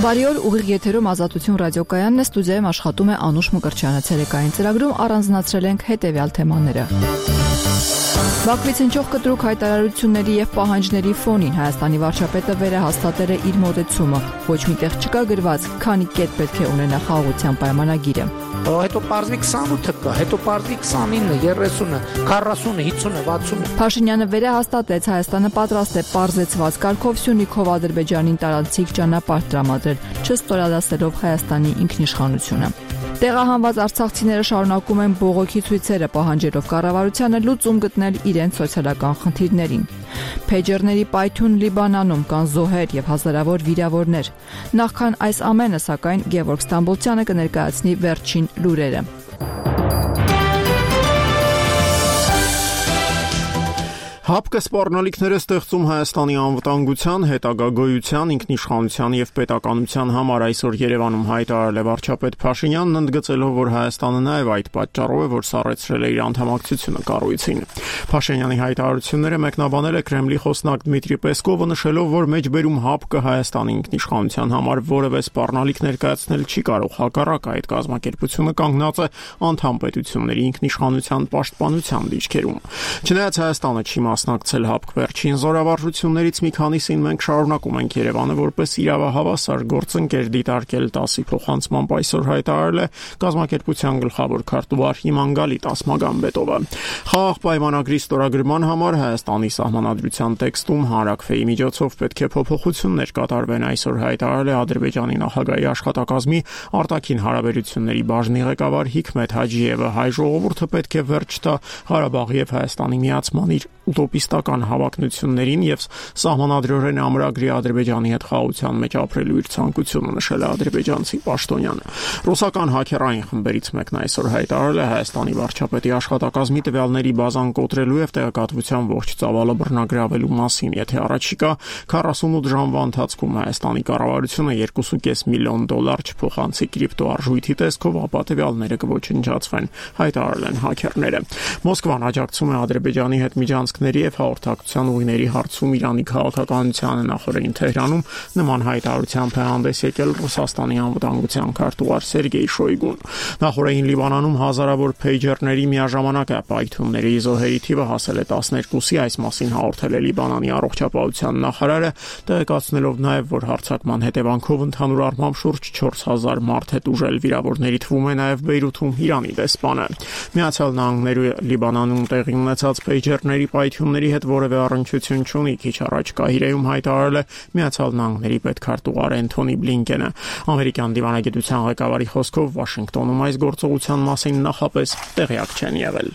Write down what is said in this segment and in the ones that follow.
Բարի օր, ուղիղ եթերում Ազատություն ռադիոկայանն է, ստուդիայում աշխատում է Անուշ Մկրտչյանը, ցերեկային ծրագրում առանձնացրել ենք հետևյալ թեմաները։ Բաքվից հնչող կտրուկ հայտարարությունների եւ պահանջների ֆոնին Հայաստանի վարչապետը վերահաստատել է իր մոտեցումը։ Ոչ միտեղ չկա գրված, քանի կետ պետք է ունենա խաղաղության պայմանագիրը։ Հետո պարզվի 28-ը կա, հետո պարզվի 29-ը, 30-ը, 40-ը, 50-ը, 60-ը։ Փաշինյանը վերահաստատեց, Հայաստանը պատրաստ է պարզեցված կարգով Սյունիքով Ադրբեջանին տարածիկ ճանապարհ տրամադրել, չստորադասելով Հայաստանի ինքնիշխանությունը։ Տեղահանված արցախցիները շարունակում են բողոքի ցույցերը, պահանջելով կառավարությանը լուծում գտնել իրենց սոցիալական խնդիրներին։ Փեջերների պայթյուն Լիբանանում կան զոհեր եւ հազարավոր վիրավորներ։ Նախքան այս ամենը, սակայն, Գևորգ Ստամբոլցյանը կներկայացնի վերջին լուրերը։ Հապկը սպառնալիքներ է ստեղծում Հայաստանի անվտանգության, հետագա գոյության, ինքնիշխանության եւ պետականության համար, այսօր Երևանում հայտարարել է վարչապետ Փաշինյանն, ընդգծելով, որ Հայաստանը նաեւ այդ պատճառով է, որ սառեցրել է իր անդամակցությունը կառույցին։ Փաշինյանի հայտարարությունները մեկնաբանել է Կրեմլի խոսնակ Դմիտրի Պեսկովը, նշելով, որ մեջբերում Հապկը Հայաստանի ինքնիշխանության համար որևէ սպառնալիք ներկայացնել չի կարող, հակառակ այդ կազմակերպությունը կանգնած է անդամ պետությունների ինքնիշխանության պաշտպանության դիրքերում։ Չնայած Հայաստանը չի մասնակցել Հապկ վերջին զորավարժություններից մի քանիսին, մենք շարունակում ենք Երևանը որպես իրավահավասար գործընկեր դիտարկել, ՏԱՍ-ի փոխանցմամբ այսօր հայտարարել է կազմակերպության գլխավոր քարտուղար Հիման Գալիտ Ասմագամբետովը։ Խաղաղ պայմանագրի ստորագրման համար Հայաստանի սահմանադրության տեքստում հանրակրվեի միջոցով պետք է փոփոխություններ կատարվեն, այսօր հայտարարել է Ադրբեջանի նախագահի աշխատակազմի արտաքին հարաբերությունների բաժնի ղեկավար Հիկմետ Հաջիևը։ Հայ ժողովուրդը պետք է վերջ տա Ղարաբաղի եւ Հայաստանի միացման իր ուտոպիստական հավակնություններին եւ սահմանադրորեն ամրագրի Ադրբեջանի հետ խաղաղության մեջ ապրելու իր ցանկությունը, նշել է ադրբեջանցի պաշտոնյանը։ Ռուսական հաքերային խմբերից մեկն այսօր հայտարարել է Հայաստանի վարչապետի աշխատակազմի տվյալների բազան կոտրելու եւ տեղեկատվության ողջ ծավալը բռնագրավելու մասին, եթե առաջիկա 48 ժամվա ընթացքում Հայաստանի կառավարությունը $2.5 միլիոն չփոխանցի կրիպտոարժույթի տեսքով, ապա տվյալները կոչնջացվեն, հայտարարել են հաքերները։ Մոսկվան աջակցում է Ադրբեջանի հետ միջանցքների եւ հաղորդակցության ուղիների հարցում Իրանի քաղաքականությանը, նախորդին Թեհրանում նման հայտարարությամբ է հանդես եկել Ռուսաստանի անվտանգության քարտուղար Սերգեյ Շոյգուն։ Նախորդին Լիբանանում հազարավոր փեյջերների միաժամանակ պայթյունների զոհերի թիվը հասել է 12-ի, այս մասին հաղորդել է Լիբանանի առողջապահության նախարարը, տեղեկացնելով նաեւ, որ հարձակման հետևանքով ընդհանուր առմամբ շուրջ 4000 մարդ է տուժել, վիրավորների թվում է նաեւ Բեյրութում Իրանի դեսպանը։ Միացյալ Նահանգները Լիբանանում տեղի ունեցած փեյջերների պայթյունների հետ որևէ առնչություն չունի, քիչ առաջ Կահիրեում հայտարարել է Միացյալ Նահանգների պետքարտուղար Էնթոնի Բլինկենը։ Ամերիկյան դիվանագիտության ղեկավարի խոսքով Վաշինգտոնում այս գործողության մասին նախապես տեղյակ չեն եղել։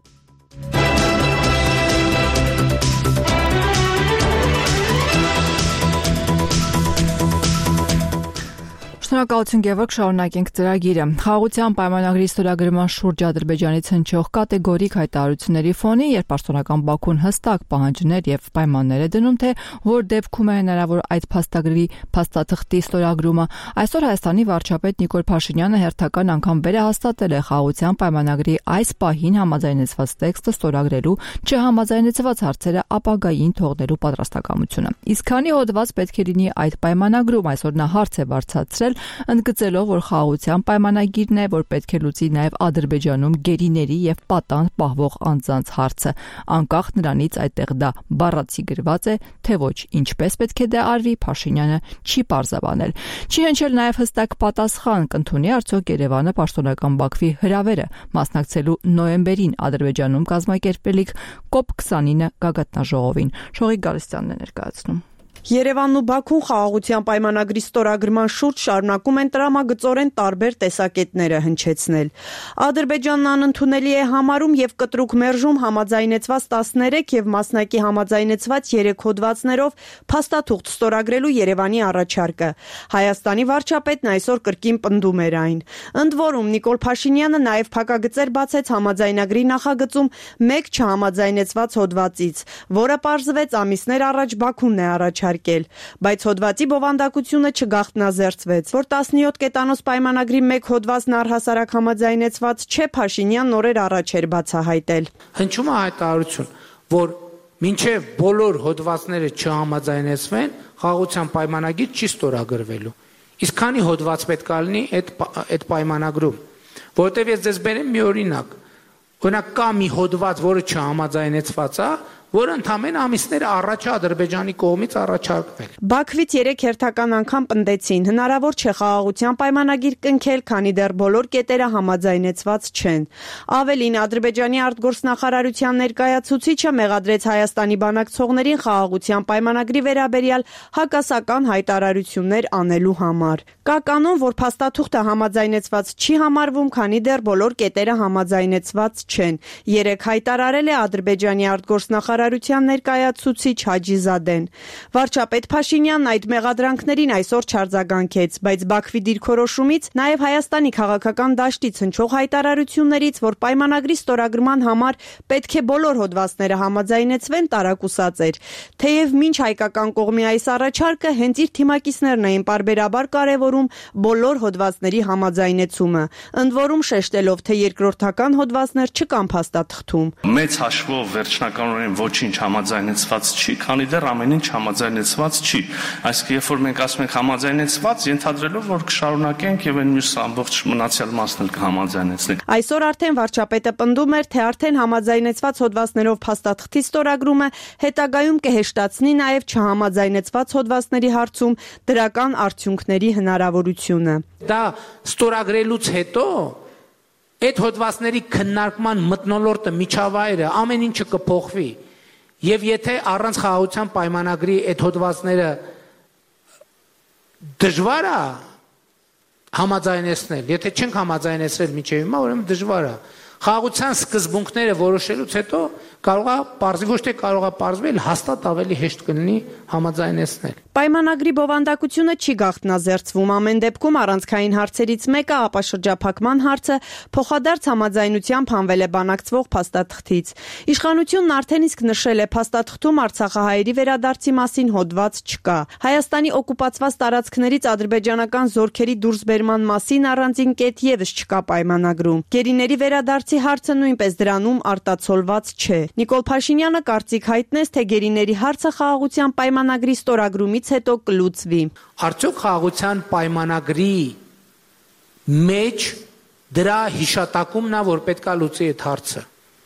Շնորհակալություն Գևորգ, շարունակենք ծրագիրը։ Խաղաղության պայմանագրի ստորագրման շուրջ Ադրբեջանից հնչող կատեգորիկ հայտարարությունների ֆոնին, երբ պաշտոնական Բաքուն հստակ պահանջներ եւ պայմաններ է դնում, թե որ դեպքում է հնարավոր այդ փաստագրի փաստաթղթի ստորագրումը, այսօր Հայաստանի վարչապետ Նիկոլ Փաշինյանը հերթական անգամ վերահաստատել է խաղաղության պայմանագրի այս պահին համաձայնեցված տեքստը ստորագրելու չհամաձայնեցված հարցերը ապագային թողնելու պատրաստակամությունը։ Իսկ քանի հոդված պետք է լինի այդ պայմանագրում, այսօր նա հարց է բարձրացրել, ընդգծելով, որ խաղաղության պայմանագիրն է, որ պետք է լուծի նաև Ադրբեջանում գերիների եւ պատանդ պահվող անձանց հարցը, անկախ նրանից այդտեղ դա բառացի գրված է, թե ոչ, ինչպես պետք է դա արվի, Փաշինյանը չի պարզաբանել։ Չի հնչել նաև հստակ պատասխան, կընդունի արդյոք Երևանը պաշտոնական Բաքվի հրավերը մասնակցելու նոյեմբերին Ադրբեջանում կազմակերպելիք COP29 գագաթնաժողովին։ Շողիկ Գալստյանն է ներկայացնում։ Երևանն ու Բաքուն խաղաղության պայմանագրի ստորագրման շուրջ շարունակում են տրամագծորեն տարբեր տեսակետները հնչեցնել։ Ադրբեջանն անընդունելի է համարում եւ կտրուկ մերժում համաձայնեցված 13 եւ մասնակի համաձայնեցված 3 հոդվածներով փաստաթուղթ ստորագրելու Երևանի առաջարկը։ Հայաստանի վարչապետն այսօր կրկին պնդում էր այն։ Ընդ որում Նիկոլ Փաշինյանը նաեւ փակագծեր բացեց համաձայնագրի նախագծում մեկ չհամաձայնեցված հոդվածից, որը պարզվեց ամիսներ առաջ Բաքունն է առաջարկել։ Բայց հոդվածի բովանդակությունը չգաղտնազերծվեց, որ 17 կետանոց պայմանագրի մեկ հոդվածն առհասարակ համաձայնեցված չէ, Փաշինյանն օրեր առաջ էր բացահայտել։ Հնչում է հայտարարություն, որ մինչև բոլոր հոդվածները չհամաձայնեցվեն, խաղաղության պայմանագիր չի ստորագրվելու։ Իսկ քանի հոդված պետք է լինի այդ պայմանագրում, որովհետև ես ձեզ բերեմ մի օրինակ, օրինակ կա մի հոդված, որը չհամաձայնեցված է, որը ընդամենը ամիսներ առաջ Ադրբեջանի կողմից առաջարկվել։ Բաքվից 3 հերթական անգամ պնդեցին, հնարավոր չէ խաղաղության պայմանագիր կնքել, քանի դեռ բոլոր կետերը համաձայնեցված չեն։ Ավելին, Ադրբեջանի արտգործնախարարության ներկայացուցիչը մեղադրեց Հայաստանի բանակցողներին խաղաղության պայմանագրի վերաբերյալ հակասական հայտարարություններ անելու համար։ Կա կանոն, որ փաստաթուղթը համաձայնեցված չի համարվում, քանի դեռ բոլոր կետերը համաձայնեցված չեն։ 3 հայտարարել է Ադրբեջանի արտգործնախարարության ներկայացուցիչ Հաջիզադեն։ Վարչապետ Փաշինյանն այդ մեղադրանքներին այսօր չարձագանքեց, բայց Բաքվի դիրքորոշումից, նաև Հայաստանի քաղաքական դաշտից հնչող հայտարարություններից, որ պայմանագրի ստորագրման համար պետք է բոլոր հոդվածները համաձայնեցվեն, տարակուսած էր։ Թեև մինչ հայկական կողմի այս առաջարկը հենց իր թիմակիցներն էին պարբերաբար կարևորում բոլոր հոդվածների համաձայնեցումը, ընդ որում շեշտելով, թե երկրորդական հոդվածներ չկան փաստաթղթում։ Մեծ հաշվով վերջնականորեն ոչինչ համաձայնեցված չի, քանի դեռ ամեն ինչ համաձայնեցված չի։ Այսինքն, երբ որ մենք ասում ենք համաձայնեցված, ենթադրելով, որ կշարունակենք եւ այն մյուս ամբողջ մնացյալ մասն էլ կհամաձայնեցնենք։ Այսօր արդեն վարչապետը պնդում էր, թե արդեն համաձայնեցված հոդվածներով փաստաթղթի ստորագրումը հետագայում կհեշտացնի նաև չհամաձայնեցված հոդվածների հարցում դրական արդյունքների հնարավորությունը։ Դա ստորագրելուց հետո այդ հոդվածների քննարկման մթնոլորտը միջավայրը ամեն ինչը կփոխվի եւ եթե առանց խաղաղության պայմանագրի այդ հոդվածները դժվար է համաձայնեցնել, եթե չենք համաձայնեցրել մինչեւ հիմա, ուրեմն դժվար է։ Խաղաղության սկզբունքները որոշելուց հետո կարող է պարզվել, ոչ թե կարող է պարզվել, հաստատ ավելի հեշտ կլինի համաձայնեցնել։ Պայմանագրի բովանդակությունը չի գաղտնազերծվում, ամեն դեպքում առանցքային հարցերից մեկը ապաշրջափակման հարցը փոխադարձ համաձայնությամբ հանվել է բանակցվող փաստաթղթից։ Իշխանությունն արդեն իսկ նշել է փաստաթղթում արցախահայերի վերադարձի մասին հոդված չկա։ Հայաստանի օկուպացված տարածքներից ադրբեջանական զորքերի դուրսբերման մասին առանձին կետ եւս չկա պայմանագրում։ Գերիների վերադարձի հարցը նույնպես դրանում արտացոլված չէ։ Նիկոլ Փաշինյանը կարծիք հայտնեց, թե գերիների հարցը խաղաղության պայմանագրի ստորագրումից հետո կլուծվի։ Արդյոք խաղաղության պայմանագրի մեջ դրա հիշատակումն է, որ պետքա լուծի այդ հարցը։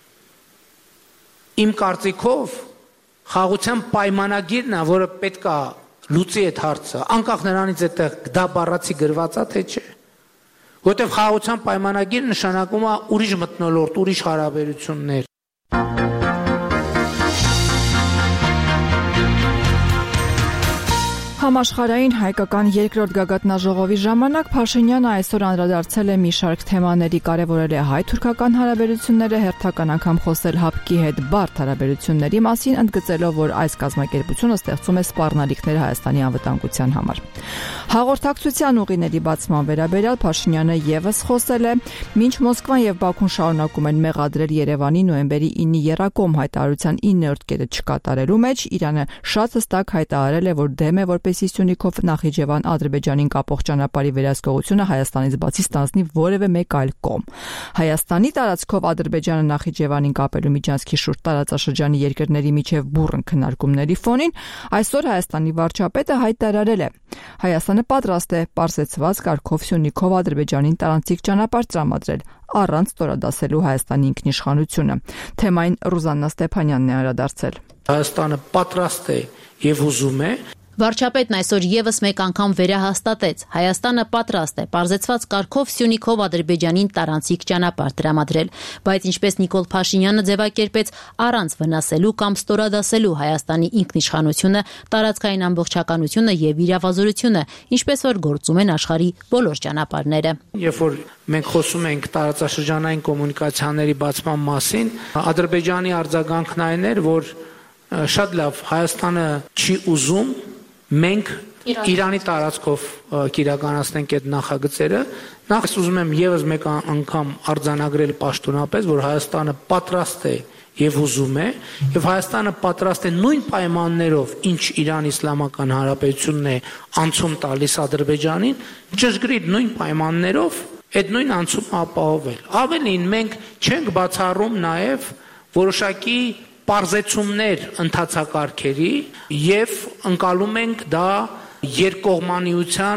Իմ կարծիքով խաղաղության պայմանագիրն է, որը պետքա լուծի այդ հարցը, անկախ նրանից այդտեղ դա բառացի գրված է, թե չէ։ Որտեղ խաղաղության պայմանագիրը նշանակում է ուրիշ մթնոլորտ, ուրիշ հարաբերություններ։ Համաշխարհային հայկական երկրորդ գագաթնաժողովի ժամանակ Փաշինյանը այսօր անդրադարձել է մի շարք թեմաների, կարևորել է հայ-թուրքական հարաբերությունները, հերթական անգամ խոսել ՀԱՊԿ-ի հետ բարդ հարաբերությունների մասին, ընդգծելով, որ այս կազմակերպությունը ստեղծում է սպառնալիքներ Հայաստանի անվտանգության համար։ Հաղորդակցության ուղիների բացման վերաբերյալ Փաշինյանը եւս խոսել է, մինչ Մոսկվան եւ Բաքուն շարունակում են մեղադրել Երևանի նոյեմբերի 9-ի եռակոմ հայտարարության 9-րդ կետը չկատարելու մեջ, Իրանը շատ հստակ հայտարարել է, որ դեմ է որպեսզի Սյունիքով Նախիջևան Ադրբեջանին կապող ճանապարհի վերահսկողությունը Հայաստանից բացի ստանձնի որևէ մեկ այլ կողմ։ Հայաստանի տարածքով Ադրբեջանը Նախիջևանին կապելու միջանցքի շուրջ տարածաշրջանի երկրների միջև բուռն քննարկումների ֆոնին այսօր Հայաստանի վարչապետը հայտարարել է. Հայաստանը պատրաստ է պարզեցված կարգով Սյունիքով Ադրբեջանին տարանցիկ ճանապարհ տրամադրել առանց ստորադասելու Հայաստանի ինքնիշխանությունը։ Թեմային Ռուզաննա Ստեփանյանն է անդրադարձել։ Հայաստանը պատրաստ է եւ ուզում է Վարչապետն այսօր եւս մեկ անգամ վերահաստատեց. Հայաստանը պատրաստ է պարզեցված կարգով Սյունիքով Ադրբեջանին տարանցիկ ճանապարհ տրամադրել, բայց ինչպես Նիկոլ Փաշինյանը ձևակերպեց, առանց վնասելու կամ ստորադասելու Հայաստանի ինքնիշխանությունը, տարածքային ամբողջականությունը եւ իրավազորությունը, ինչպես որ գործում են աշխարհի բոլոր ճանապարհները։ Երբ որ մենք խոսում ենք տարածաշրջանային կոմունիկացիաների բացման մասին, Ադրբեջանի արձագանքն այն էր, որ շատ լավ Հայաստանը չի ուզում մենք Իրանի տարածքով կիրականացնենք այդ նախագծերը, նախ ուզում եմ եւս մեկ անգամ արձանագրել պաշտոնապես, որ Հայաստանը պատրաստ է եւ ուզում է, եւ Հայաստանը պատրաստ է նույն պայմաններով, ինչ Իրան Իսլամական Հանրապետությունն է անցում տալիս Ադրբեջանին, ճշգրիտ նույն պայմաններով այդ նույն անցումը ապահովել։ Ավելին, մենք չենք բացառում նաեւ որոշակի պարզեցումներ ընթացակարգերի եւ ընկալում ենք դա երկկողմանիության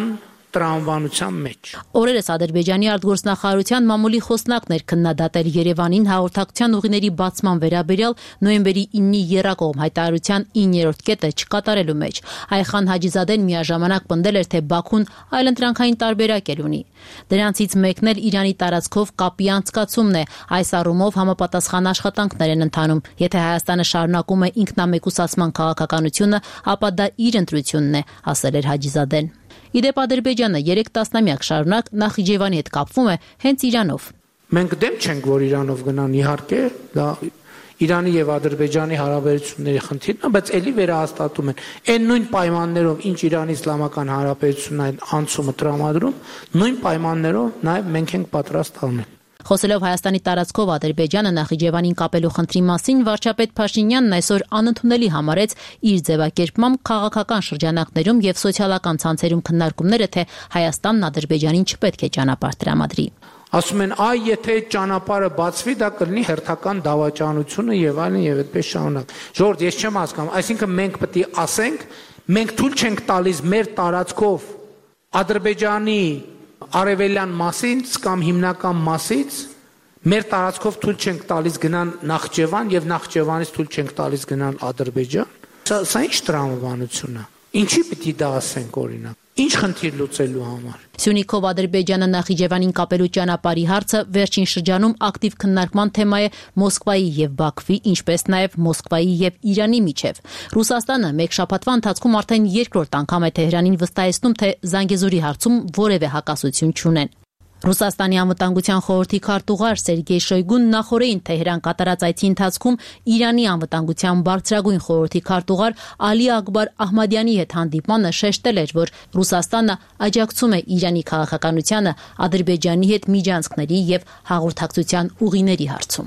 տրամաբանության մեջ։ Օրերս Ադրբեջանի արտգործնախարարության մամուլի խոսնակն էր քննադատել Երևանին հաղորդակցության ուղիների բացման վերաբերյալ նոյեմբերի 9-ի եռակողմ հայտարարության 9-րդ կետը չկատարելու մեջ։ Այխան Հաջիզադեն միաժամանակ պնդել էր, թե Բաքուն այլընտրանքային տարբերակ ունի։ Դրանցից մեկն էլ Իրանի տարածքով կապի անցկացումն է։ Այս առումով համապատասխան աշխատանքներ են ընթանում։ Եթե Հայաստանը շարունակում է ինքնամեկուսացման քաղաքականությունը, ապա դա իր ընտրությունն է, ասել էր Հաջիզադեն։ Իդեպ Ադրբեջանը 3 տասնամյակ շարունակ Նախիջևանի հետ կապվում է հենց Իրանով։ Մենք դեմ չենք, որ Իրանով գնան, իհարկե, դա Իրանի եւ Ադրբեջանի հարաբերությունների խնդիրն է, բայց ելի վերահաստատում են այն նույն պայմաններով, ինչ Իրանի Իսլամական Հանրապետությունն այն անցումը տրամադրում, նույն պայմաններով նաեւ մենք ենք պատրաստ անել։ Խոսելով Հայաստանի տարածքով Ադրբեջանը Նախիջևանին կապելու խնդրի մասին, վարչապետ Փաշինյանն այսօր անընդունելի համարեց իր ձևակերպմամբ քաղաքական շրջանակներում եւ սոցիալական ցանցերում քննարկումները, թե Հայաստանն Ադրբեջանին չպետք է ճանապարհ տրամադրի։ Ասում են, այ եթե ճանապարհը բացվի, դա կլինի հերթական դավաճանությունը եւ այլն եւ այդպես շարունակ։ Ժողովուրդ, ես չեմ հասկանում, այսինքն մենք պետք է ասենք, մենք թույլ չենք տալիս մեր տարածքով Ադրբեջանի արևելյան մասից կամ հիմնական մասից մեր տարածքով թույլ չենք տալիս գնան Նախճեվան եւ Նախճեվանից թույլ չենք տալիս գնան Ադրբեջան։ Սա ինչ տրամաբանություն է։ Ինչի պիտի դա ասենք օրինակ։ Ինչ խնդիր լուծելու համար։ Սյունիքով Ադրբեջանը Նախիջևանին կապելու ճանապարհի հարցը վերջին շրջանում ակտիվ քննարկման թեմա է Մոսկվայի եւ Բաքվի, ինչպես նաեւ Մոսկվայի եւ Իրանի միջև։ Ռուսաստանը մեկ շաբաթվա ընթացքում արդեն երկրորդ անգամ է Թեհրանին վստահեցնում, թե Զանգեզուրի հարցում որևէ հակասություն չունեն։ Ռուսաստանի անվտանգության խորհրդի քարտուղար Սերգեյ Շոյգուն նախորդին Թեհրան կատարած այցի ընթացքում Իրանի անվտանգության բարձրագույն խորհրդի քարտուղար Ալի Ակբար Ահմադյանի հետ հանդիպմանը շեշտել էր, որ Ռուսաստանը աջակցում է Իրանի քաղաքականությանը Ադրբեջանի հետ միջանցքների եւ հաղորդակցության ուղիների հարցում։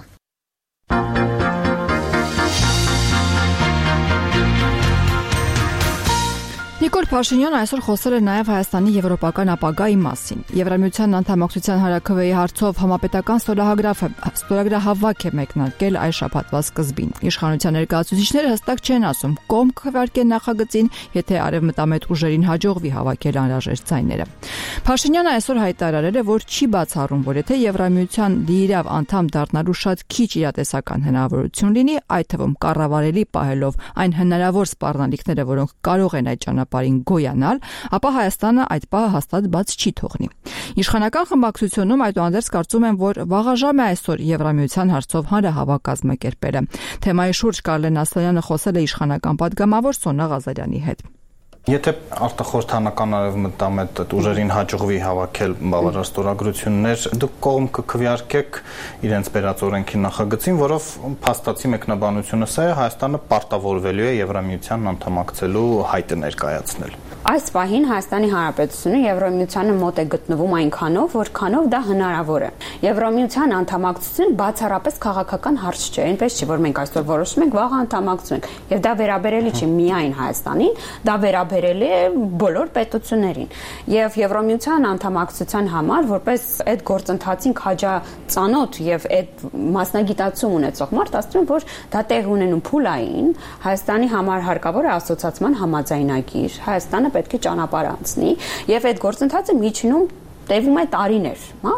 Նիկոլ Փաշինյանը այսօր խոսել է նաև Հայաստանի եվրոպական ապագայի մասին։ Եվրամիության անդամակցության հարաքվեի հարցով համապետական ստորագրահավաք է մեկնարկել այս շաբաթվա սկզբին։ Իշխանության ներկայացուցիչները հստակ չեն ասում կողմ քվեարկեն նախագծին, եթե արևմտամետ ուժերին հաջողվի հավաքել անհրաժեշտ ձայները։ Փաշինյանը այսօր հայտարարել է, որ չի բացառում, որ եթե Եվրամիության լիիրավ անդամ դառնալու շատ քիչ իրատեսական հնարավորություն լինի, այդ թվում կառավարելի պահելով այն հնարավոր սպառնալիքները, որոնք կարող են այդ ճանապարհին գոյանալ, ապա Հայաստանը այդ պահը հաստատ բաց չի թողնի։ Իշխանական խմբակցությունում այդուհանդերձ կարծում են, որ վաղաժամ է այսօր Եվրամիության հարցով հանրահավաք կազմակերպելը։ Թեմայի շուրջ Կարլեն Ասլանյանը խոսել է իշխանական պատգամավոր Սոնա Ղազարյանի հետ։ Եթե արտախորհրդանական արևմտամետ ուժերին հաջողվի հավաքել բավարար ստորագրություններ, դուք կողմ կքվեարկեք իրենց բերած օրենքի նախագծին, որով փաստացի մեկնաբանությունը սա է, Հայաստանը պարտավորվելու է Եվրամիության անդամակցելու հայտը ներկայացնել։ Այս պահին Հայաստանի Հանրապետությունը Եվրամիությանը մոտ է գտնվում այնքանով, որքանով դա հնարավոր է։ Եվրամիության անդամակցությունը բացառապես քաղաքական հարց չէ, այնպես չի, որ մենք այսօր որոշում ենք վաղ անդամակցում ենք, եւ դա վերաբերելի չի միայն Հայաստանին, դա վերաբերելի է բոլոր պետություններին։ Եվ Եվրամիության անդամակցության համար, որպես այդ գործընթացին քաջածանոթ եւ այդ մասնագիտացում ունեցող մարդ, ասում եմ, որ դա տեղ ունենում փուլային, Հայաստանի համար հարկավոր է ասոցիացիան համաձայնագիր, Հայաստանը պետք է ճանապարհ անցնի եւ այդ գործընթացը միջինում տևում է տարիներ,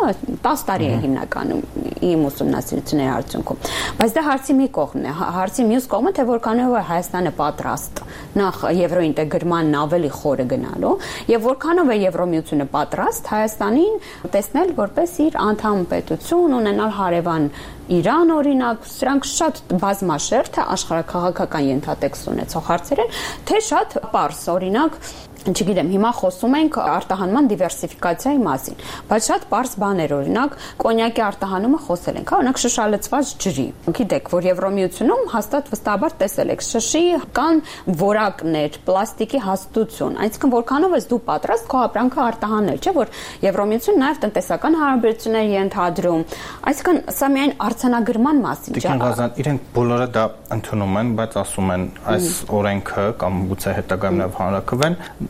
10 տարի է հիմնականում իմ ուսումնասիրությունների արդյունքում, բայց դա հարցի մի կողմն է, հարցի մյուս կողմը, թե որքանով է Հայաստանը պատրաստ նախ եվրոինտեգրմանն ավելի խորը գնալու եւ որքանով է Եվրոմիությունը պատրաստ Հայաստանին տեսնել որպես իր անդամ պետություն, ունենալ հարևան Իրան օրինակ, սրանք շատ բազմաշերտ աշխարհաքաղաքական ենթատեքստ ունեցող հարցեր են, թե շատ պարզ օրինակ Չգիտեմ, հիմա խոսում ենք արտահանման դիվերսիֆիկացիայի մասին, բայց շատ պարզ բաներ, օրինակ, կոնյակի արտահանումը խոսել ենք, օրինակ շշալցված ջրի։ Գիտեք, որ Եվրոմիությունում հաստատ վստահաբար տեսել եք, շշի կան որակներ, պլաստիկի հաստություն, այսինքն որքանով ես դու պատրաստ քո ապրանքը արտահանել, չէ՞ որ Եվրոմիությունն նաև տնտեսական հարաբերություններ ենթադրում, այսինքն սա միայն արձանագրման մասին չէ։ Իրենք բոլորը դա ընդունում են, բայց ասում են այս օրենքը կամ գուցե հետագայում նաև հանրաքվեն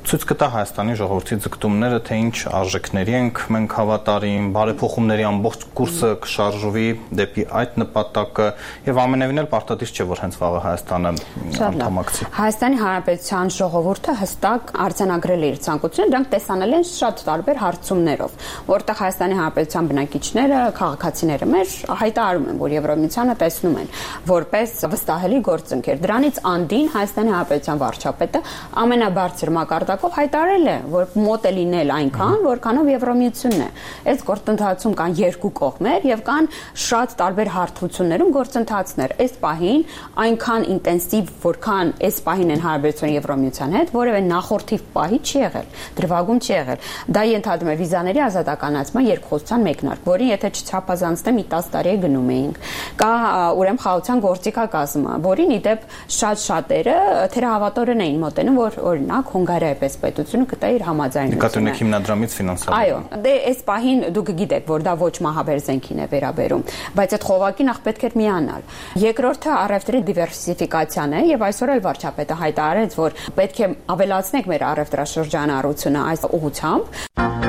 ցույց կտա Հայաստանի ժողովրդի ձգտումները, թե ինչ արժեքների ենք մենք հավատարիմ, բարեփոխումների ամբողջ կուրսը կշարժվի դեպի այդ նպատակը եւ ամենևին էլ պարտադիր չէ, որ հենց վաղը Հայաստանը անդամակցի։ Հայաստանի Հանրապետության ժողովուրդը հստակ արձանագրել է իր ցանկությունը, դրանք տեսանել են շատ տարբեր հարցումներով, որտեղ Հայաստանի Հանրապետության բնակիչները, քաղաքացիները մեր հայտարարում են, որ Եվրոմիությանը տեսնում են որպես վստահելի գործընկեր։ Դրանից անդին Հայաստանի Հանրապետության վարչապետը ամենաբարձր մակարդակով հայտարարել է, որ մոտ է լինել այնքան, որքանով Եվրոմիությունն է։ Այս գործընթացում կան երկու կողմեր եւ կան շատ տարբեր հարթություններում գործընթացներ։ Այս պահին այնքան ինտենսիվ, որքան այս պահին են հարաբերություն Եվրոմիության հետ, որևէ նախորդի պահի չի եղել, դրվագում չի եղել։ Դա ենթադրում է վիզաների ազատականացման երկխոսության մեկնարկ, որին եթե չչափազանցնեմ 10 տարի է գնում էինք։ Կա ուրեմն խաղաղության գործիքակազմը, որին իդեպ շատերը թերահավատորեն էին մոտենում, որ օրինակ Հունգարիայի պես պետությունը կտա իր համաձայնությունը։ Կաթոլիկ հիմնադրամից ֆինանսավորում։ Այո, դե այս պահին դուք գիտեք, որ դա ոչ մահաբեր զենքին է վերաբերում, բայց այդ խողակի նախ պետք է միանալ։ Երկրորդը առևտրի դիվերսիֆիկացիան է եւ այսօր էլ վարչապետը հայտարարեց, որ պետք է ավելացնենք մեր առևտրաշրջանառությունը այս ուղղությամբ։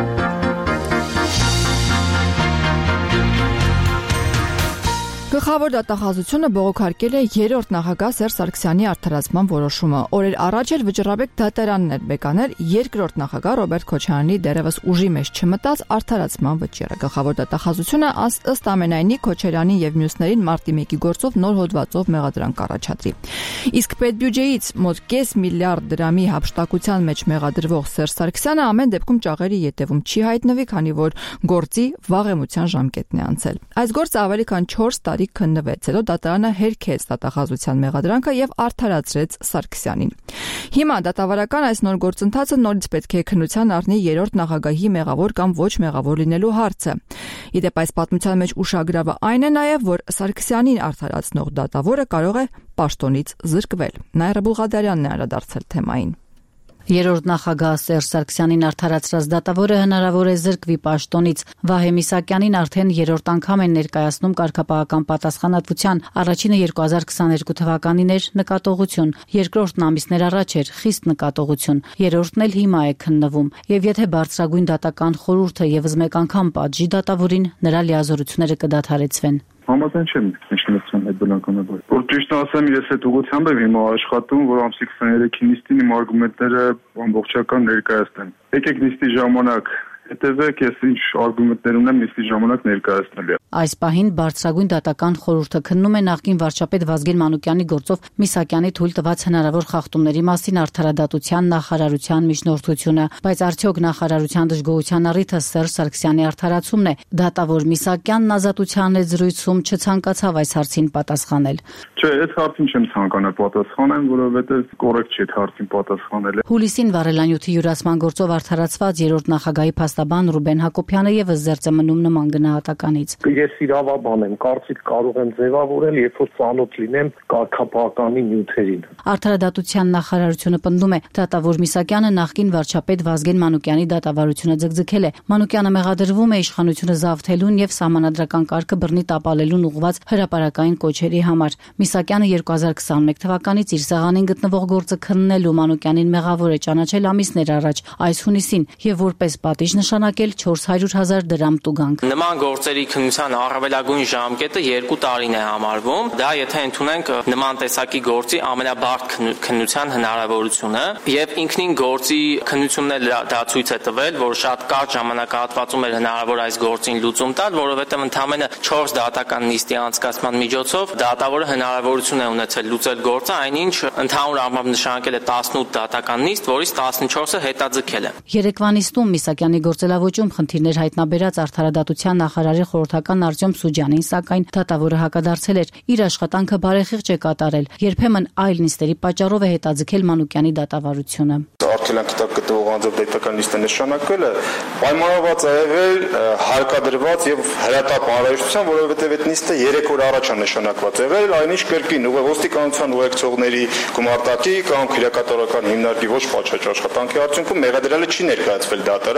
Գլխավոր դատախազությունը բողոքարկել է երրորդ նախագահ Սերժ Սարգսյանի արդարացման որոշումը։ Օրեր առաջ էլ Վճռաբեկ դատարանն էր բեկանել երկրորդ նախագահ Ռոբերտ Քոչարյանի դերևս ուժի մեջ չմտած արդարացման վճիռը։ Գլխավոր դատախազությունը ըստ ամենայնի Քոչարյանին եւ մյուսներին մարտի 1-ի գործով նոր հոդվածով մեղադրանք կառաջադրի։ Իսկ պետբյուջեից մոտ 5 միլիարդ դրամի հափշտակության մեջ մեղադրվող Սերժ Սարգսյանը ամեն դեպքում ճաղերի ետևում չի հայտնվի, քանի որ գործի վաղեմության ժամկետն է անցել։ Այս գործը ավելի քան 4 տարի քննվեց, հետո դատարանը հերքեց դատախազության մեղադրանքը եւ արդարացրեց Սարգսյանին։ Հիմա դատավարական այս նոր գործընթացը նորից պետք է քննության առնի երրորդ նախագահի մեղավոր կամ ոչ մեղավոր լինելու հարցը։ Իդեպ այս պատմության մեջ ուշագրավը այն է նաեւ, որ Սարգսյանին արդարացնող դատավորը կարող է պաշտոնից զրկվել։ Նաիրա Բուղադարյանն է անդրադարձել թեմային։ Երրորդ նախագահ Սերժ Սարգսյանին արդարացրած դատավորը հնարավոր է զրկվի պաշտոնից։ Վահե Միսակյանին արդեն երրորդ անգամ են ներկայացնում կարգապահական պատասխանատվության, առաջինը 2022 թվականին էր նկատողություն, երկրորդն ամիսներ առաջ էր խիստ նկատողություն, երրորդն էլ հիմա է քննվում։ Եվ եթե բարձրագույն դատական խորհուրդը եւս մեկ անգամ պատժի դատավորին, նրա լիազորությունները կդադարեցվեն։ Համաձայն չեմ իշխանության հետ բնականաբար։ Որ ճիշտ ասեմ, ես այդ ուղղությամբ եմ հիմա աշխատում, որ ամսի 23-ին նիստին իմ արգումենտները ամբողջական ներկայացնեմ։ Եկեք նիստի ժամանակ հետևեք, ես ինչ արգումենտներ ունեմ նիստի ժամանակ ներկայացնել եմ։ Այս պահին բարձրագույն դատական խորհուրդը քննում է նախկին վարչապետ Վազգեն Մանուկյանի գործով Միսակյանի թույլ տված հնարավոր խախտումների մասին արդարադատության նախարարության միջնորդությունը, բայց արդյոք նախարարության դժգոհության առիթը Սերժ Սարգսյանի արդարացումն է։ Դատավոր Միսակյանն ազատության հետ զրույցում չցանկացավ այս հարցին պատասխանել։ Չէ, այդ հարցին չեմ ցանկանա պատասխանեմ, որովհետև կոռեկտ չէ այդ հարցին պատասխանելը։ Հուլիսին վարելանյութի յուրացման գործով արդարացված երրորդ նախագահի փաստաբան Ռուբեն Հակոբյանը եւս զերծ է մնում նման գնահատականից։ Ես իրավաբան եմ, կարծիք կարող եմ ձևավորել, երբ որ ծանոթ լինեմ կարգապահականի նյութերին։ Արդարադատության նախարարությունը պնդում է, դատավոր Միսակյանը նախկին վարչապետ Վազգեն Մանուկյանի դատավարությունը ձգձգել է։ Մանուկյանը մեղադրվում է իշխանությունը զավթելուն եւ սահմանադրական կարգը բռնի տապալելուն ուղղված հրապարակային կոչերի համար։ Միսակյանը 2021 թվականից իր սեղանին գտնվող գործը քննելու Մանուկյանին մեղավոր է ճանաչել ամիսներ առաջ, այս հունիսին, եւ որպես պատիժ նշանակել 400,000 դրամ տուգանք։ Նման գործերի քննության առավելագույն ժամկետը 2 տարին է համարվում։ Դա եթե ընդունենք նման տեսակի գործի ամենաբարդ քննության հնարավորությունը, եւ ինքնին գործի քննությունն էլ դա ցույց է տվել, որ շատ կարճ ժամանակահատվածում էր հնարավոր այս գործին լուծում տալ, որովհետեւ ընդամենը 4 դատական նիստի անցկացման միջոցով դատավորը հնարավորություն է ունեցել լուծել գործը, այնինչ ընդհանուր առմամբ նշանակել է 18 դատական նիստ, որից 14-ը հետաձգել է։ Երեկվա նիստում Միսակյանի գործելավոճում խնդիրներ հայտնաբերած արդարադատության նախարարի խորհրդական Արտյոմ Սուջյանին, սակայն դատավորը հակադարձել էր, իր աշխատանքը բարեխիղճ է կատարել, երբեմն այլ նիստերի պատճառով է հետաձգել Մանուկյանի դատավարությունը։ Արգելանքի տակ գտնվող անձով դատական նիստը նշանակվելը պայմանավորված է եղել հարկադրված եւ հրատապ անհրաժեշտության, որովհետեւ այդ նիստը 3 օր առաջ է նշանակված եղել, այնինչ կրկին ոստիկանության ուղեկցողների գումարտակի կամ քրեակատարական հիմնարկի ոչ պատշաճ աշխատանքի արդյունքում մեղադրյալը չի ներկայացվել դատարան,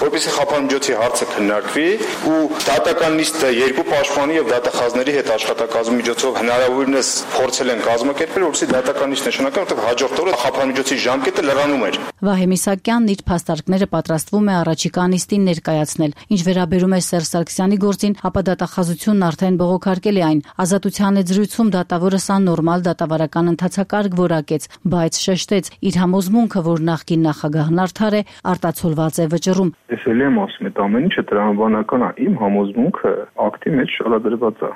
որպեսզի խափանմիջոցի հարցը քննարկվի ու դատական նիստը երկու պաշտպանի եւ դատախազների հետ աշխատակազմի միջոցով հնարավորինս փորձել են կազմակերպել, որպեսզի դատական նիստ նշանակի, որտեղ հաջորդ օրը խափանմիջոցի ժամկետը լրանում էր։ Վահե Միսակյանն իր փաստարկները պատրաստվում է առաջիկա նիստին ներկայացնել։ Ինչ վերաբերում է Սերժ Սարգսյանի գործին, ապա դատախազությունն արդեն բողոքարկել է այն։ Ազատության զրույցում դատավորը սա նորմալ դատավարական ընթացակարգ որակեց, բայց շեշտեց իր համոզմունքը, որ նախկին նախագահն արդար է, արտացոլված է վճռում։ Ես էլ եմ ասում, այդ ամեն ինչը տրամաբանական է, իմ համոզմունքը ակտի մեջ շարադրված է։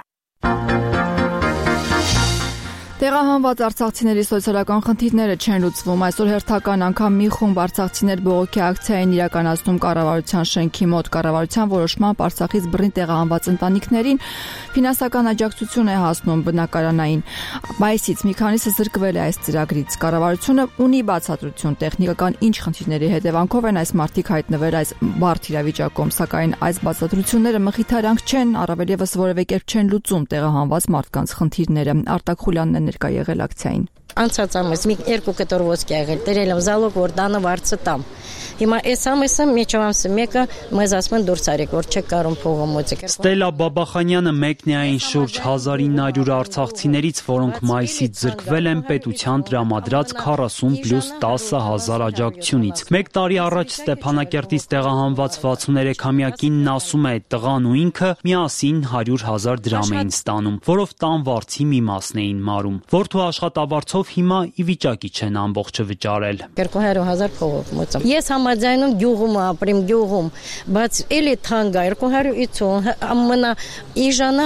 Տեղահանված արցախցիների սոցիալական խնդիրները չեն լուծվում։ Այսօր հերթական անգամ մի խումբ արցախցիներ բողոքի ակցիա են իրականացնում կառավարության շենքի մոտ։ Կառավարության որոշմամբ Արցախից բռնի տեղահանված ընտանիքներին ֆինանսական աջակցություն է հասնում բնակարանային։ Մայիսից մի քանիսը զրկվել է այս ծրագրից։ Կառավարությունը ունի բացատրություն տեխնիկական ինչ խնդիրների հետևանքով են այս մարդիկ հայտնվել այս բարդ իրավիճակում, սակայն այս բացատրությունները մխիթարանք չեն, առավել եւս որևէ կերպ չեն լուծում տեղահանված մարդկանց խնդիրները։ Արտակ Խուլյանն ներկա եղել ակցիային։ Անցած ամիս մի երկու կտոր ոսկի եղել, դերել եմ զալոգ, որ դանը վարձը տամ։ Հիմա այս ամիսը միջավամսը մեկը մեզ ասում են դուրս արեք, որ չեք կարող փողը մոծեք։ Ստելա Բաբախանյանը մեկն է այն շուրջ 1900 արցախցիներից, որոնք մայիսից զրկվել են պետության տրամադրած 40+10,000 աջակցությունից։ Մեկ տարի առաջ Ստեփանակերտից տեղահանված 63-ամյա կինն ասում է, տղան ու ինքը միասին 100,000 դրամ էին ստանում, որով տան վարձի մի մասն էին մարում։ Որդու աշխատավարձով հիմա ի վիճակի չեն ամբողջը վճարել։ 200,000 փողով մոծեմ։ Ես համաձայնում գյուղում ապրեմ, գյուղում, բայց էլի թանկ է 250, ամենա իժանը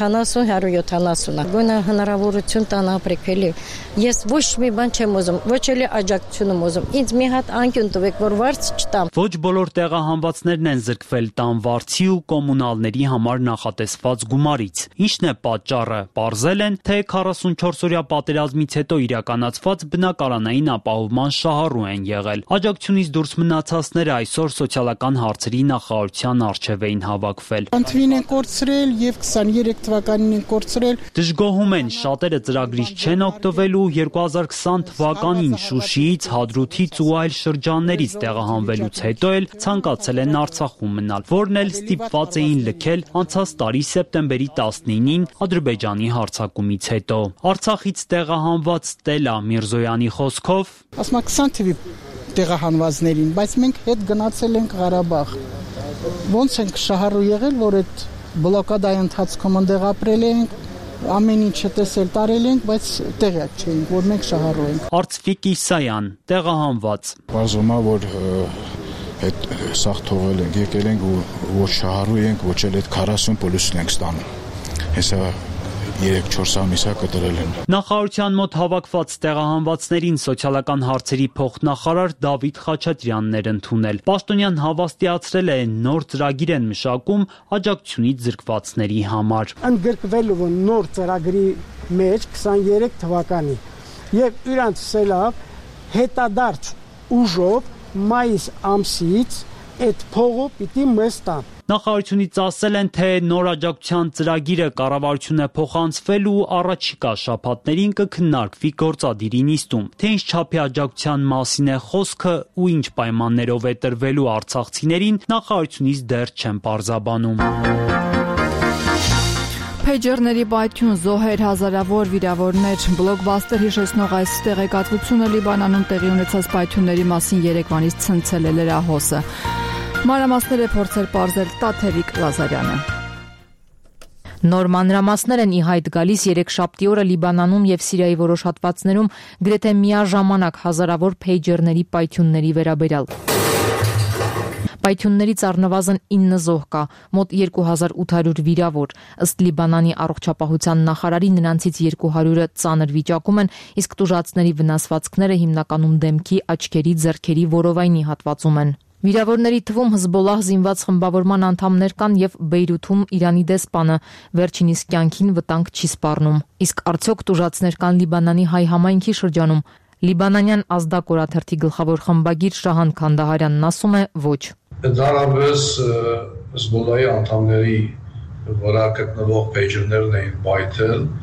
180-170։ Գոնե հնարավորություն տան ապրեք էլի։ Ես ոչ մի բան չեմ ուզում, ոչ էլի աջակցություն եմ ուզում։ Ինձ մի հատ անկյուն տվեք, որ վարձ չտամ։ Ոչ բոլոր տեղահանվածներն են զրկվել տան վարձի ու կոմունալների համար նախատեսված գումարից։ Ինչն է պատճառը։ Պարզել են, թե 44-օրյա պատերազմից հետո իրականացված բնակարանային ապահովման շահառու են եղել։ Աջակցությունից դուրս մնացածները այսօր սոցիալական հարցերի նախարարության առջև էին հավաքվել։ Անթվին են կորցրել եւ 23 թվականին են կորցրել։ Դժգոհում են, շատերը ծրագրից չեն օգտվելու 2020 թվականին Շուշիից, Հադրութից ու այլ շրջաններից տեղահանվելուց հետո էլ ցանկացել են Արցախում մնալ, որն էլ ստիպված էին լքել անցած տարի սեպտեմբերի 19-ին Ադրբեջանի հարձակումից հետո։ Արցախից տեղահանված Ստելա Միրզոյանի խոսքով, ասում 20 թվի տեղահանվածներին, բայց մենք հետ գնացել ենք Ղարաբաղ։ Ոնց ենք շահառու եղել, որ այդ բլոկադայի ընթացքում այնտեղ ապրել ենք, ամեն ինչը տեսել տարել ենք, բայց տեղյակ չէինք, որ մենք շահառու ենք։ Արծվիկ Իսայան, տեղահանված։ Բազում է, որ այդ սաղ թողել ենք, եկել ենք ու ոչ շահառու ենք, ոչ էլ այդ 40 պլյուսն ենք ստանում։ Հեսա 3-4 ամիսա կտրել են։ Նախարարության մոտ հավաքված տեղահանվածներին սոցիալական հարցերի փոխնախարար Դավիթ Խաչատրյանն էր ընդունել։ Պաշտոնյան հավաստիացրել է նոր ծրագիր են մշակում աջակցությունից զրկվածների համար։ Ընդգրկվելու նոր ծրագրի մեջ 23 թվականի եւ իրանց սելավ հետադարձ ուժով մայիս ամսից այդ փողը պիտի մեզ տան։ Նախարարությունից ասել են, թե նոր աջակցության ծրագիրը կառավարությունը փոխանցվել ու առաջիկա շաբաթներին կքննարկվի գործադիրի նիստում։ Թե ինչ չափի աջակցության մասին է խոսքը ու ինչ պայմաններով է տրվելու արցախցիներին, նախարարությունից դեռ չեն պարզաբանում։ Փեյջերների պայթյուն, զոհեր, հազարավոր վիրավորներ, բլոկբաստեր հիշեցնող այս տեղեկատվությունը Լիբանանում տեղի ունեցած պայթյունների մասին Երևանից ցնցել է լրահոսը։ Մանրամասներ է փորձել պարզել Տաթևիկ Լազարյանը։ Նոր մանրամասներ են ի հայտ գալիս երեքշաբթի օրը Լիբանանում եւ Սիրիայի որոշ հատվածներում գրեթե միաժամանակ հազարավոր փեյջերների պայթյունների վերաբերյալ։ Պայթյուններից առնվազն 9 զոհ կա, մոտ 2800 վիրավոր։ Ըստ Լիբանանի առողջապահության նախարարի նրանցից 200-ը ծանր վիճակում են, իսկ տուժածների վնասվածքները հիմնականում դեմքի, աչքերի, ձեռքերի որովայնի հատվածում են։ Վիրավորների թվում Հզբոլահ զինված խմբավորման անդամներ կան եւ Բեյրութում Իրանի դեսպանը վերջինիս կյանքին վտանգ չի սպառնում։ Իսկ արդյոք տուժածներ կան Լիբանանի հայ համայնքի շրջանում։ Լիբանանյան ազդակ օրաթերթի գլխավոր խմբագիր Շահան Քանդահարյանն ասում է ոչ։ Ընդհանրապես Հզբոլահի անդամների վրա գտնվող փեյջերներն էին պայթել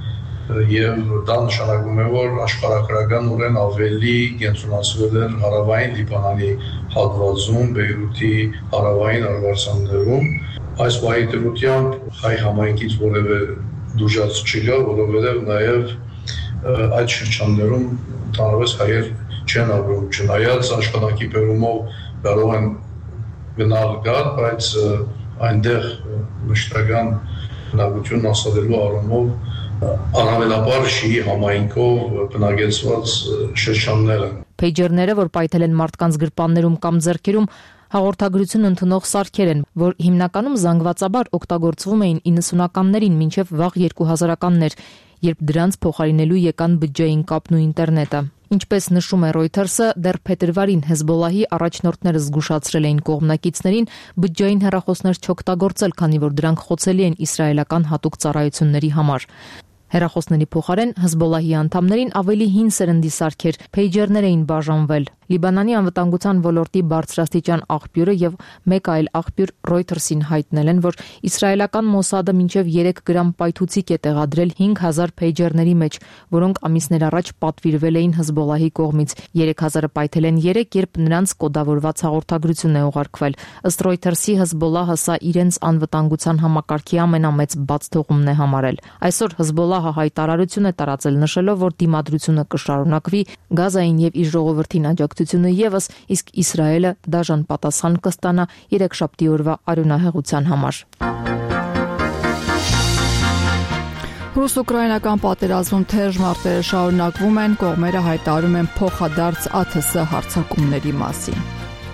եւ դա նշանակում է, որ աշխարհակրական ուրեն ավելի կենտրոնացվել էր հարավային Լիբանանի հատվածում, Բեյրութի հարավային արվարձաններում։ Այս պահի դրությամբ հայ համայնքից որևէ դժուժած չկա, որովհետեւ նաեւ այդ շրջաններում ընդհանրապես հայեր չեն ապրում, չնայած աշխատանքի բերումով կարող են գնալ գալ, բայց այնտեղ մշտական բնակություն ասալելու առումով անավելաբար շիի համայնքով բնակեցված շրջաններ են։ Փեյջերները, որ պայթել են մարդկանց գրպաններում կամ ձեռքերում, հաղորդագրություն ընդունող սարքեր են, որ հիմնականում զանգվածաբար օգտագործվում էին 90-ականներին մինչև վաղ 2000-ականներ, երբ դրանց փոխարինելու եկան բջջային կապն ու ինտերնետը։ Ինչպես նշում է Reuters-ը, դեռ փետրվարին Հեզբոլլահի առաջնորդները զգուշացրել էին կողմնակիցներին բջջային հեռախոսներ չօգտագործել, քանի որ դրանք խոցելի են իսրայելական հատուկ ծառայությունների համար։ Հեռախոսների փոխարեն Հեզբոլլահի անդամներին ավելի հին սերնդի սարքեր, փեյջերներ էին բաժանվել։ Լիբանանի անվտանգության ոլորտի բարձրաստիճան աղբյուրը եւ մեկ այլ աղբյուր Reuters-ին հայտնել են, որ իսրայելական Մոսադը մինչև 3 գրամ պայթուցիկ է տեղադրել 5000 փեյջերների մեջ, որոնք ամիսներ առաջ պատվիրվել էին Հեզբոլլահի կողմից։ 3000-ը պայթել են 3, երբ նրանց կոդավորված հաղորդագրություն է ուղարկվել։ Ըստ Reuters-ի Հեզբոլլահը սա իրենց անվտանգության համակարգի ամենամեծ բաց թողումն է համարել։ Այսօր Հեզբոլլահը հայտարարություն է տարածել նշելով, որ դիմադրությունը կշարունակվի, Գազային եւ իր ժողովրդին աջակցությունը եւս, իսկ Իսրայելը դաժան պատասխան կստանա երեքշաբթի օրվա արյունահեղության համար։ Ռուս-ուկրաինական պատերազմում թեժ մարտերը շարունակվում են, կողմերը հայտարարում են փոխադարձ ԱԹՍ հարձակումների մասին։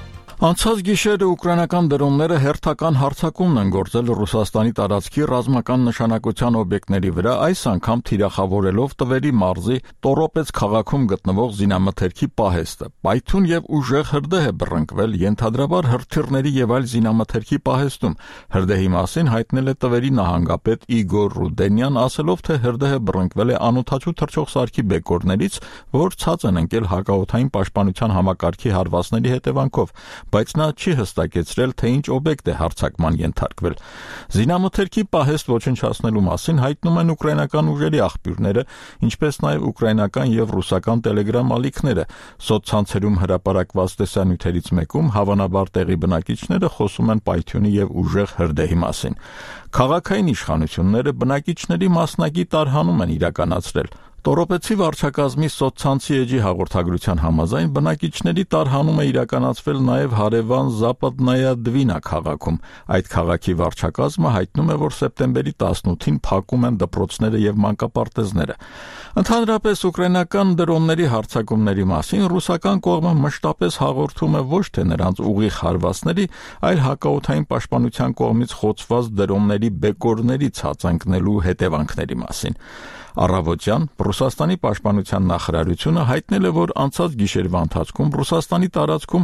Անցած գիշերը ուկրաինական դրոնները հերթական հարձակումն են գործել Ռուսաստանի տարածքի ռազմական նշանակության օբյեկտների վրա, այս անգամ թիրախավորելով Տվերի մարզի Տորոպեց քաղաքում գտնվող զինամթերքի պահեստը։ Պայթուն եւ ուժեղ հրդեհ է բռնկվել ենթադրաբար հրթիռների եւ այլ զինամթերքի պահեստում։ Հրդեհի մասին հայտնել է Տվերի նահանգապետ Իգոր Ռուդենյան, ասելով, թե հրդեհը բռնկվել է անօդաչու թռչող սարքի բեկորներից, որ ցած են ընկել հակաօդային պաշտպանության համակարգի հարվածների հետևանքով, բայց նա չի հստակեցրել, թե ինչ օբյեկտ է հարձակման ենթարկվել։ Զինամթերքի պահեստ ոչնչացնելու մասին հայտնում են ուկրաինական ուժերի աղբյուրները, ինչպես նաև ուկրաինական եւ ռուսական տելեգրամ ալիքները։ Սոցցանցերում հրապարակված տեսանյութերից մեկում հավանաբար տեղի բնակիչները խոսում են պայթյունի եւ ուժեղ հրդեհի մասին։ Քաղաքային իշխանությունները բնակիչների մասնակի տարհանում են իրականացրել։ Տորոպեցի վարչակազմի սոցցանցի էջի հաղորդագրության համաձայն բնակիչների տարհանում է իրականացվել նաև հարևան Զապադնայա Դվինա քաղաքում։ Այդ քաղաքի վարչակազմը հայտնում է, որ սեպտեմբերի 18-ին փակում են դպրոցները եւ մանկապարտեզները։ Ընդհանրապես ուկրաինական դրոնների հարձակումների մասին ռուսական կողմը մշտապես հաղորդում է ոչ թե նրանց ուղիղ հարվածների, այլ հակաօդային պաշտպանության կողմից խոցված դրոնների բեկորների ցածանքնելու հետևանքների մասին։ Առավոտյան Ռուսաստանի պաշտպանության նախարարությունը հայտնել է, որ անցած գիշերվա ընթացքում Ռուսաստանի տարածքում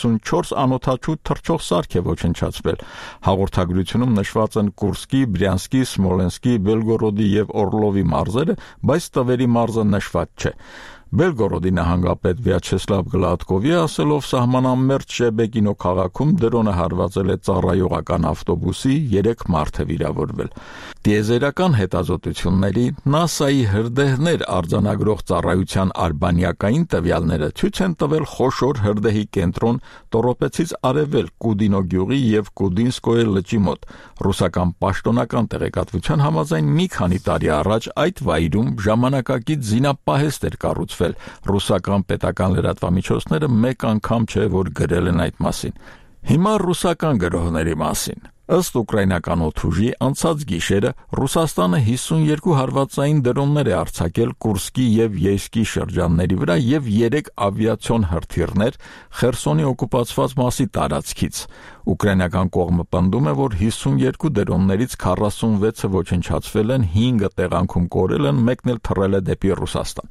54 անօդաչու թռչող սարք է ոչնչացվել։ Հաղորդագրությունում նշված են Կուրսկի, Բրյանսկի, Սմոլենսկի, Բելգորոդի եւ Օրլովի մարզերը, բայց Տվերի մարզը նշված չէ։ Բելգորոդի նահանգապետ Վյաչեսլավ Գլադկովի ասելով, սահմանամերձ Շեբեկինո քաղաքում դրոնը հարվածել է ծառայողական ավտոբուսի, 3 մարդ է վիրավորվել։ Տիեզերական հետազոտությունների NASA-ի հրդեհներ արձանագրող ծառայության արբանյակային տվյալները ցույց են տվել խոշոր հրդեհի կենտրոն Տորոպեցից արևել Կուդինո գյուղի եւ Կուդինսկոյե լճի մոտ։ Ռուսական պաշտոնական տեղեկատվության համաձայն մի քանի տարի առաջ այդ վայրում ժամանակակից զինապահեստ էր կառուցվել։ Ռուսական պետական լրատվամիջոցները մեկ անգամ չէ, որ գրել են այդ մասին։ Հիմա ռուսական գրողների մասին։ Ըստ ուկրաինական օդուժի անցած գիշերը Ռուսաստանը 52 հարվածային դրոններ է արձակել Կուրսկի եւ Յեյսկի շրջանների վրա եւ 3 ավիացիոն հրթիռներ Խերսոնի օկուպացված մասի տարածքից։ Ուկրաինական կողմը պնդում է, որ 52 դրոններից 46-ը ոչնչացվել են, 5-ը տեղանքում կորել են, մեկն էլ թռել է դեպի Ռուսաստան։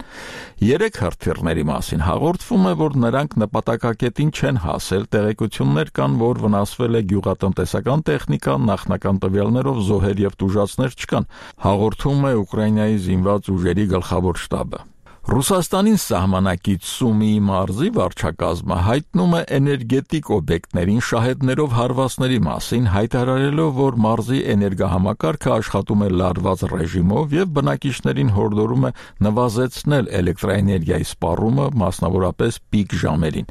3 հրթիռների մասին հաղորդվում է, որ նրանք նպատակակետին չեն հասել, տեղեկություններ կան, որ վնասվել է գյուղատնտեսական տեխնիկա, նախնական տվյալներով զոհեր եւ տուժածներ չկան, հաղորդում է Ուկրաինայի զինված ուժերի գլխավոր շտաբը։ Ռուսաստանին սահմանակից Սումիի մարզի վարչակազմը հայտնում է էներգետիկ օբյեկտներին շահեդներով հարվածների մասին, հայտարարելով, որ մարզի էներգահամակարգը աշխատում է լարված ռեժիմով եւ բնակիչներին հորդորում է նվազեցնել էլեկտրաէներգիայի սպառումը, մասնավորապես պիկ ժամերին։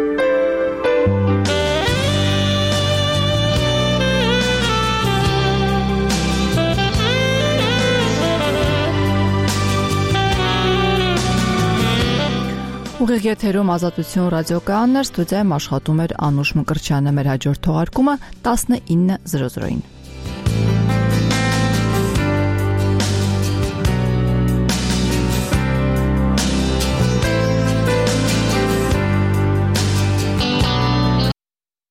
Ուղիղ եթերում Ազատություն ռադիոկայաններ, ստուդիայում աշխատում էր Անուշ Մկրտչյանը, մեր հաջորդ թողարկումը 19:00-ին։